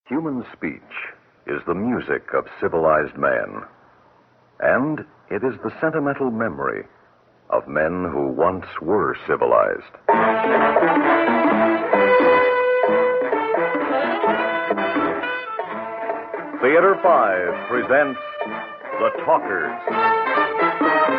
Human speech is the music of civilized man, and it is the sentimental memory of men who once were civilized. Theater 5 presents The Talkers.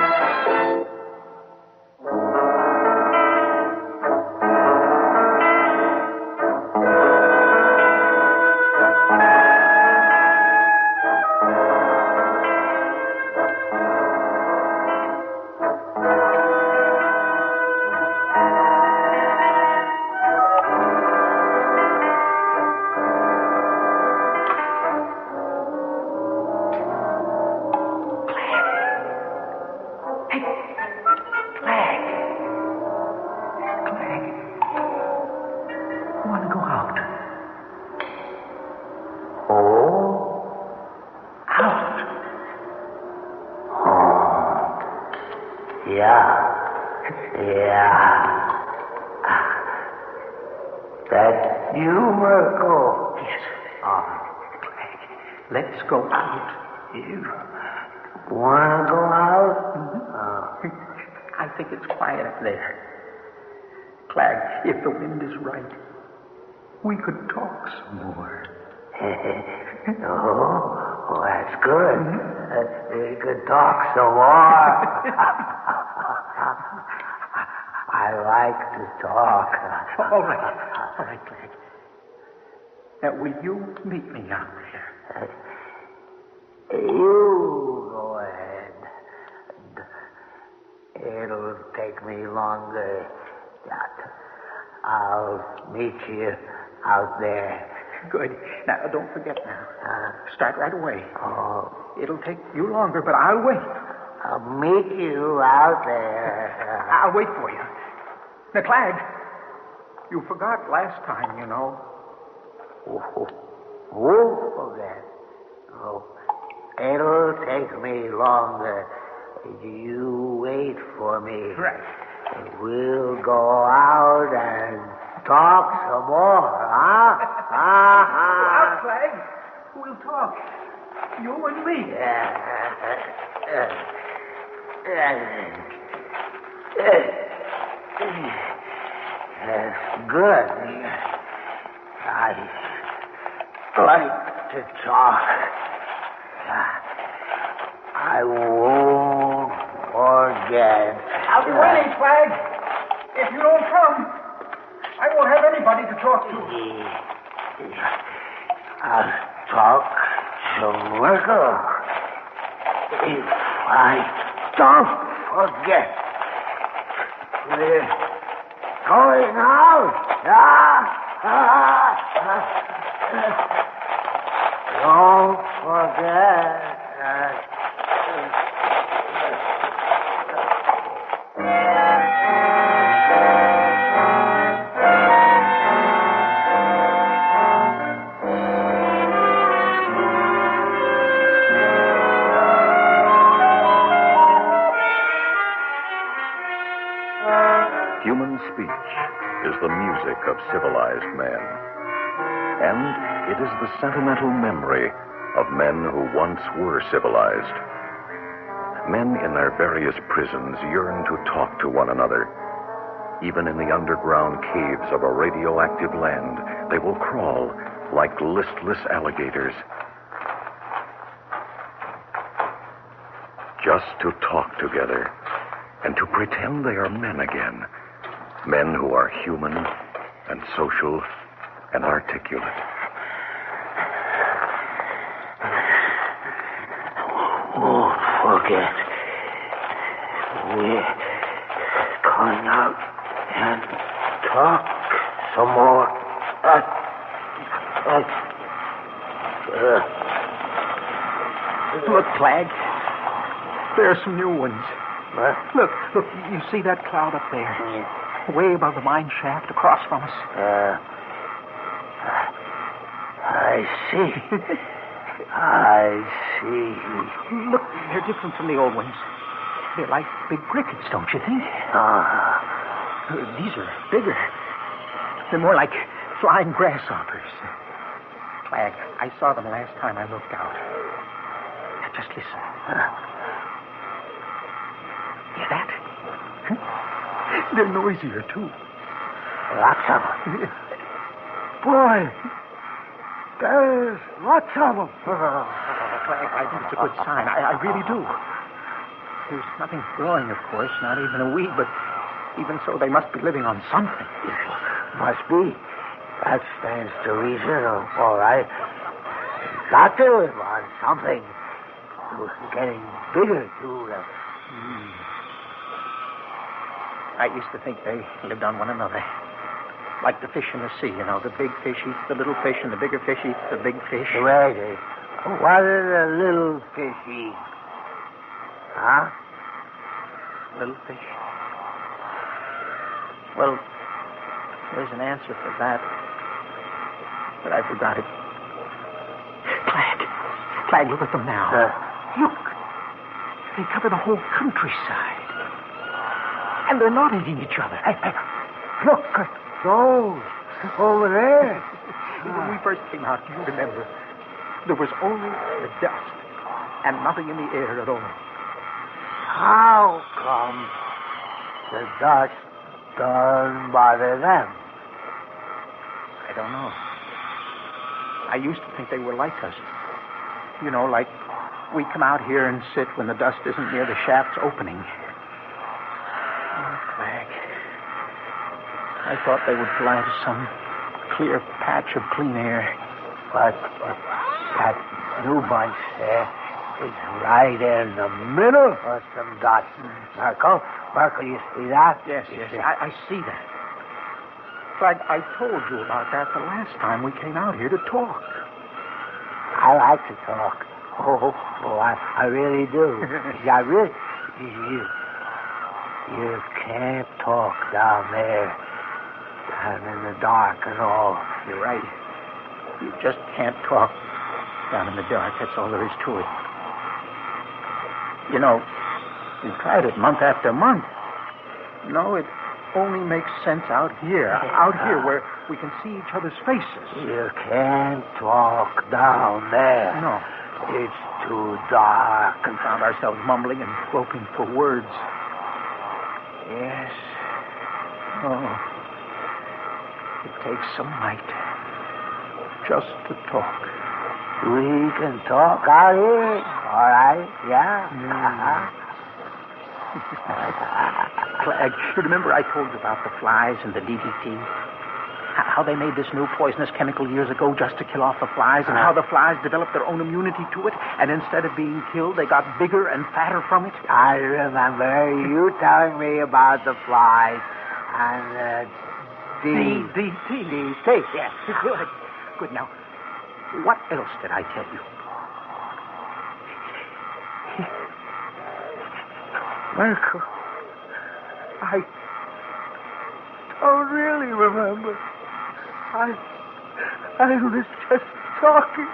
That you, Merkel? Yes. Let's go out. You want to go out? I think it's quiet up there. Clegg, if the wind is right, we could talk some more. Oh, that's good. We could talk some more. I like to talk. All right, Clegg. Now, will you meet me out there? You go ahead. It'll take me longer. I'll meet you out there. Good. Now, don't forget now. Start right away. Oh. It'll take you longer, but I'll wait. I'll meet you out there. I'll wait for you. Now, Clegg, you forgot last time, you know. Won't forget. Oh, it'll take me longer. You wait for me. Right. We'll go out and talk some more, huh? Out, Clegg. We'll talk. You and me. Good. I like to talk. I won't forget. I'll be waiting, Clegg. If you don't come, I won't have anybody to talk to. I'll talk to Merkel. If I don't forget, we're going out. Don't forget. Human speech is the music of civilized man, and it is the sentimental memory of men who once were civilized. Men in their various prisons yearn to talk to one another. Even in the underground caves of a radioactive land, they will crawl like listless alligators, just to talk together and to pretend they are men again. Men who are human and social and articulate. Won't forget. We're going out and talk some more. Look, Clegg. There are some new ones. What? Look, you see that cloud up there? Way above the mine shaft across from us. I see. I see. Look, they're different from the old ones. They're like big crickets, don't you think? These are bigger. They're more like flying grasshoppers. Clag, I saw them last time I looked out. Now, just listen. Hear that? They're noisier, too. Lots of them. Boy, there's lots of them. Clag, I think it's a good sign. I really do. There's nothing growing, of course, not even a weed, but even so, they must be living on something. Must be. That stands to reason, all right. Got to live on something. Getting bigger, too. I used to think they lived on one another. Like the fish in the sea, you know. The big fish eats the little fish, and the bigger fish eats the big fish. Right. What do the little fish eat? Huh? Little fish? Well, there's an answer for that. But I forgot it. Clag, look at them now. Look. They cover the whole countryside. And they're not eating each other. Hey, look at those over there. When we first came out, do you remember? There was only the dust and nothing in the air at all. How come the dust doesn't bother them? I don't know. I used to think they were like us. You know, like we come out here and sit when the dust isn't near the shaft's opening. Oh, Clag. I thought they would fly to some clear patch of clean air. But that new bunch there is right in the middle of some dust. Merkel, you see that? Yes, I see that. Clag, I told you about that the last time we came out here to talk. I like to talk. Oh, I really do. You can't talk down there, down in the dark and all. You're right. You just can't talk down in the dark. That's all there is to it. You know, we've tried it month after month. No, it only makes sense out here where we can see each other's faces. You can't talk down there. No. It's too dark. We found ourselves mumbling and groping for words. Yes. Oh. It takes some might just to talk. We can talk out here. All right, yeah. Clag, you remember I told you about the flies and the DDT? How they made this new poisonous chemical years ago just to kill off the flies, and how the flies developed their own immunity to it, and instead of being killed, they got bigger and fatter from it? I remember you telling me about the flies and DDT. Yes, good. Now, what else did I tell you? Merkel, I don't really remember. I was just talking.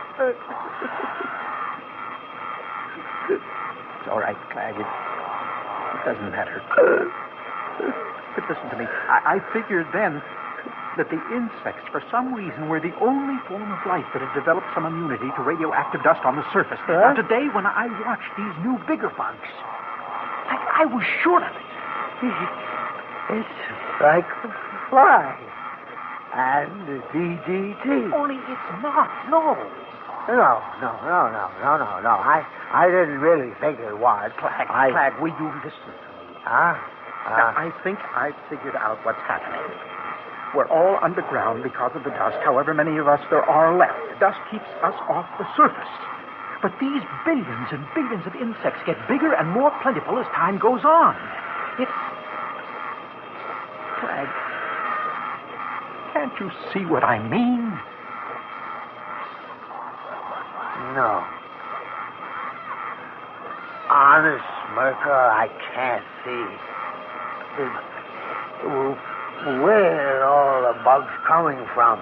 It's all right, Clag. It doesn't matter. But listen to me. I figured then that the insects, for some reason, were the only form of life that had developed some immunity to radioactive dust on the surface. Now, today, when I watched these new bigger bugs, I was sure of it. It's like the fly and the DDT. Only it's not. No. No. I didn't really think it was. Clag, will you listen to me? Huh? Now, I think I've figured out what's happening. We're all underground because of the dust, however many of us there are left. The dust keeps us off the surface. But these billions and billions of insects get bigger and more plentiful as time goes on. Clag, can't you see what I mean? No. Honest, Merkel, I can't see. Where are all the bugs coming from?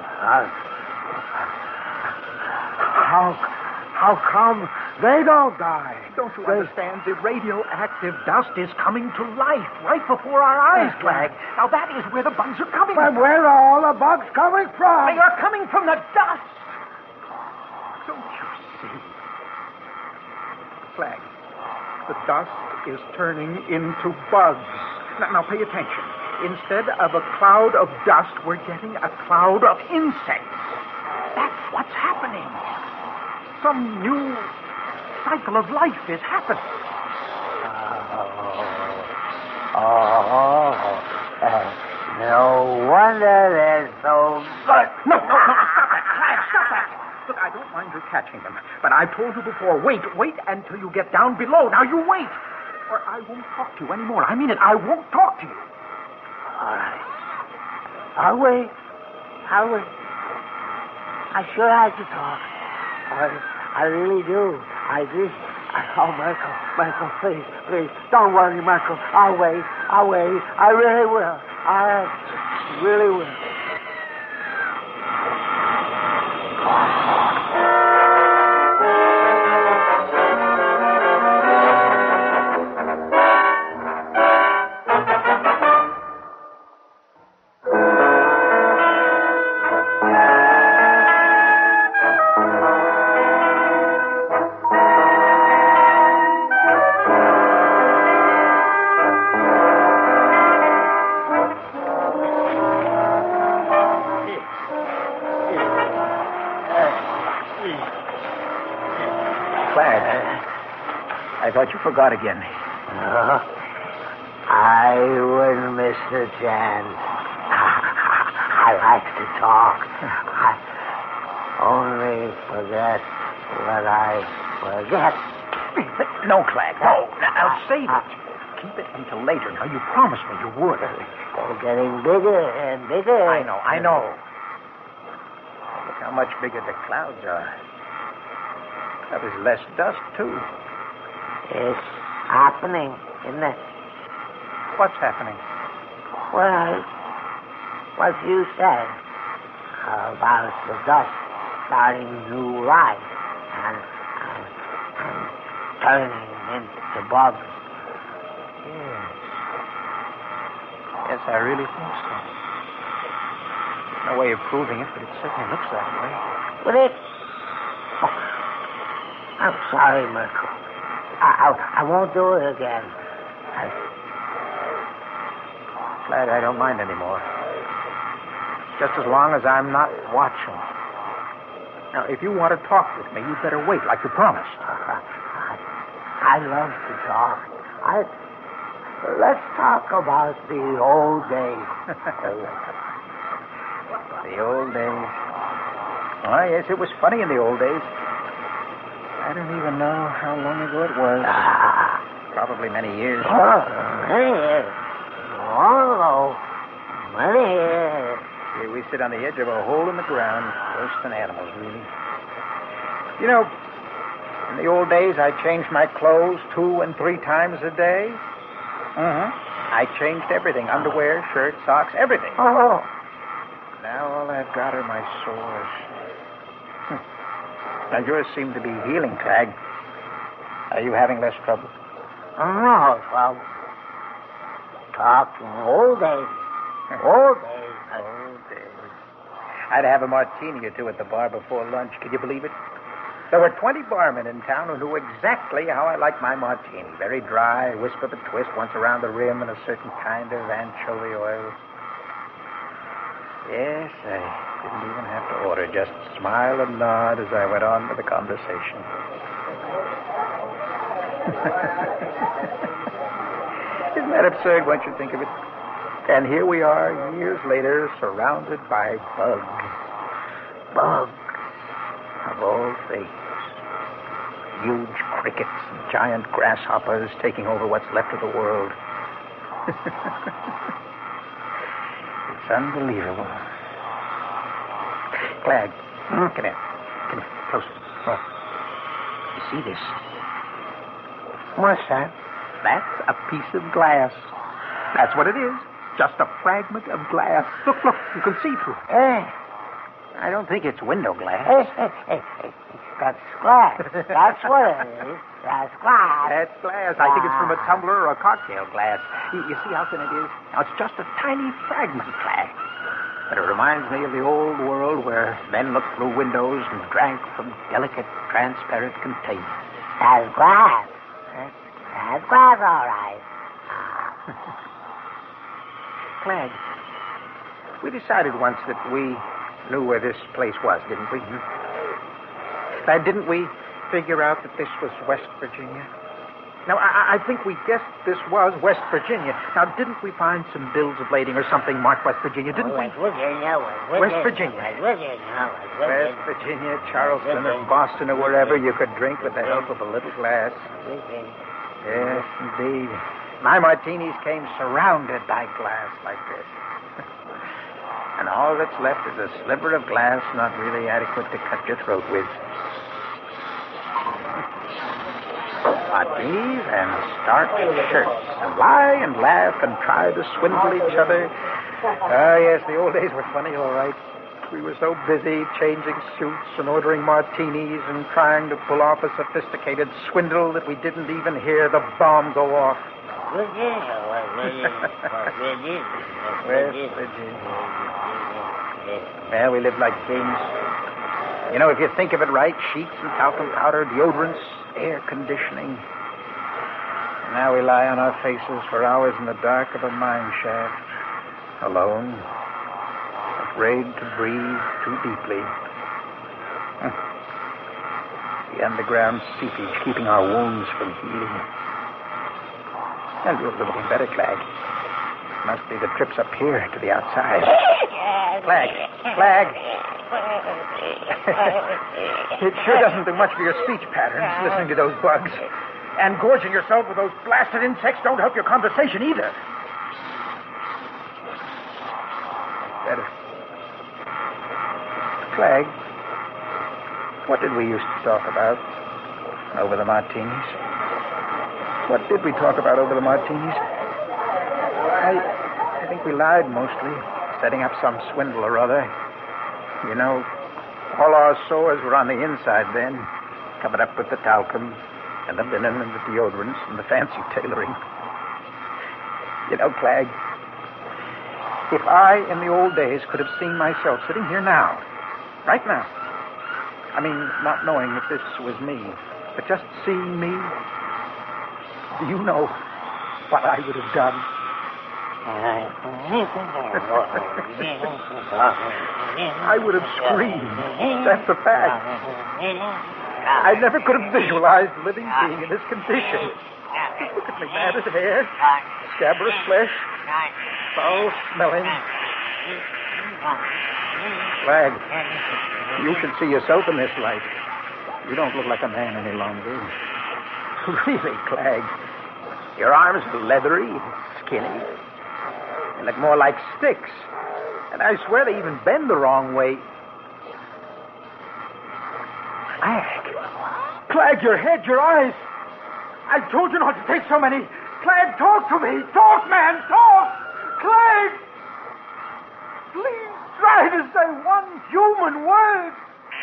How come they don't die? Don't you understand? The radioactive dust is coming to life right before our eyes, Clag. Now, that is where the bugs are coming from. But where are all the bugs coming from? They are coming from the dust. Don't you see? Flag, the dust is turning into bugs. Now pay attention. Instead of a cloud of dust, we're getting a cloud of insects. That's what's happening. Some new cycle of life is happening. No wonder they're so good. No, stop that. Clark, stop that. Look, I don't mind your catching them, but I've told you before, wait until you get down below. Now you wait, or I won't talk to you anymore. I mean it, I won't talk to you. All right. I'll wait. I sure like to talk. I really do. I do. Oh, Michael, please. Don't worry, Michael. I'll wait. I really will. I really will. I thought you forgot again. No, I wouldn't miss the chance. I like to talk. I only forget what I forget. No, Clag, no. Now save it. Keep it until later. Now, you promised me you would. They're getting bigger and bigger. I know. Look how much bigger the clouds are. There's less dust, too. It's happening, isn't it? What's happening? Well, what you said about the dust starting new life and turning into bugs. Yes, I really think so. No way of proving it, but it certainly looks that way. But I'm sorry, Michael. I won't do it again. Glad I don't mind anymore. Just as long as I'm not watching. Now, if you want to talk with me, you'd better wait, like you promised. I love to talk. Let's talk about the old days. The old days. Oh, yes, it was funny in the old days. I don't even know how long ago it was. Probably many years. Many years. Oh, many years. Here we sit on the edge of a hole in the ground, worse than animals, really. You know, in the old days, I changed my clothes 2 and 3 times a day. I changed everything. Underwear, shirts, socks, everything. Oh. Now all I've got are my sores. Now, yours seem to be healing, Clag. Are you having less trouble? No, trouble. Talking old days. Old days. Old days. I'd have a martini or two at the bar before lunch. Can you believe it? There were 20 barmen in town who knew exactly how I like my martini. Very dry, whisk of a twist once around the rim, and a certain kind of anchovy oil. Yes, I didn't even have to order. Just smile and nod as I went on with the conversation. Isn't that absurd once you think of it? And here we are, years later, surrounded by bugs. Bugs, of all things. Huge crickets and giant grasshoppers taking over what's left of the world. It's unbelievable. Clag, come here. Come here, closer. What? You see this? What's that? That's a piece of glass. That's what it is. Just a fragment of glass. Look, you can see through it. Hey. I don't think it's window glass. Hey. That's glass. That's what it is. That's glass. That's glass. I think it's from a tumbler or a cocktail glass. You see how thin it is? Now, it's just a tiny fragment, Clag. But it reminds me of the old world where men looked through windows and drank from delicate, transparent containers. That's glass. That's glass, all right. Clegg, we decided once that we knew where this place was, didn't we? Didn't we figure out that this was West Virginia? Now, I think we guessed this was West Virginia. Now, didn't we find some bills of lading or something marked West Virginia, didn't we? West Virginia. West Virginia, Charleston, or Boston, or wherever you could drink with the help of a little glass. Yes, indeed. My martinis came surrounded by glass like this. And all that's left is a sliver of glass not really adequate to cut your throat with. Martinis and starched shirts, and lie and laugh and try to swindle each other. Ah, yes, the old days were funny, all right. We were so busy changing suits and ordering martinis and trying to pull off a sophisticated swindle that we didn't even hear the bomb go off. West Virginia. Well, we lived like kings. You know, if you think of it right, sheets and talcum powder, deodorants, air conditioning. And now we lie on our faces for hours in the dark of a mine shaft, alone, afraid to breathe too deeply. The underground seepage keeping our wounds from healing. Well, you're looking better, Clegg. Must be the trips up here to the outside. Clegg. It sure doesn't do much for your speech patterns, listening to those bugs. And gorging yourself with those blasted insects don't help your conversation either. Better. Clegg, what did we used to talk about over the martinis? What did we talk about over the martinis? I think we lied mostly, setting up some swindle or other. You know, all our sores were on the inside then, covered up with the talcum and the linen and the deodorants and the fancy tailoring. You know, Clegg, if I, in the old days, could have seen myself sitting here now, right now, I mean, not knowing that this was me, but just seeing me, do you know what I would have done? I would have screamed. That's a fact. I never could have visualized a living being in this condition. Just look at me, matted hair, scabrous flesh, foul smelling. Clegg, you should see yourself in this light. You don't look like a man any longer. Really, Clegg. Your arms are leathery, skinny. They look more like sticks. And I swear they even bend the wrong way. Clegg, your head, your eyes. I told you not to take so many. Clegg, talk to me. Talk, man, talk. Clegg! Please try to say one human word.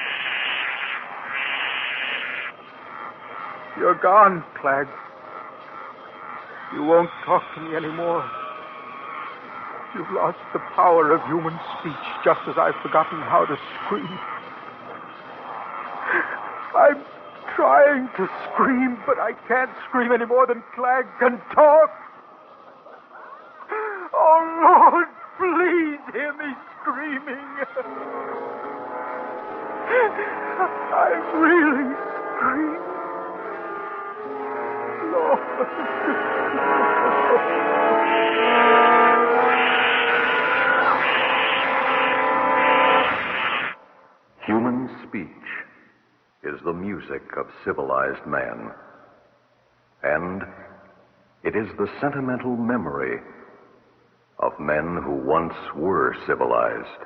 You're gone, Clegg. You won't talk to me anymore. You've lost the power of human speech, just as I've forgotten how to scream. I'm trying to scream, but I can't scream any more than Clegg can talk. Oh, Lord, please hear me screaming. I'm really screaming. Lord. Human speech is the music of civilized man. And it is the sentimental memory of men who once were civilized.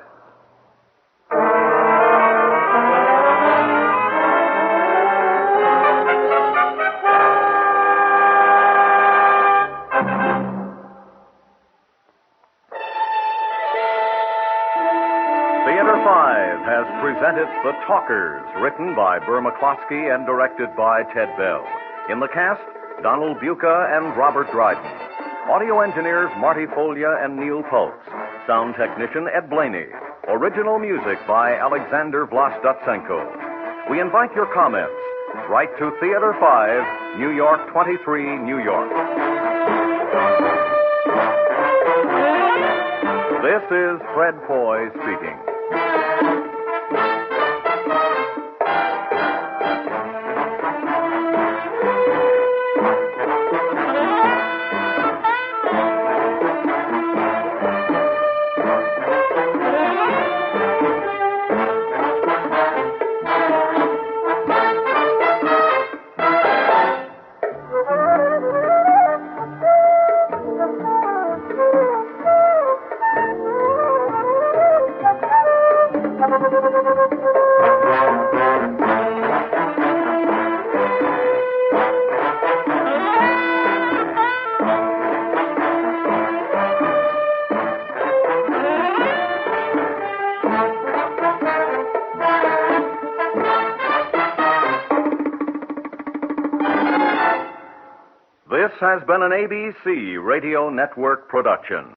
Theater 5 has presented The Talkers, written by Burr McCloskey and directed by Ted Bell. In the cast, Donald Buca and Robert Dryden. Audio engineers Marty Folia and Neil Pultz. Sound technician Ed Blaney. Original music by Alexander Vlastotsenko. We invite your comments. Write to Theater 5, New York 23, New York. This is Fred Foy speaking. This has been an ABC Radio Network production.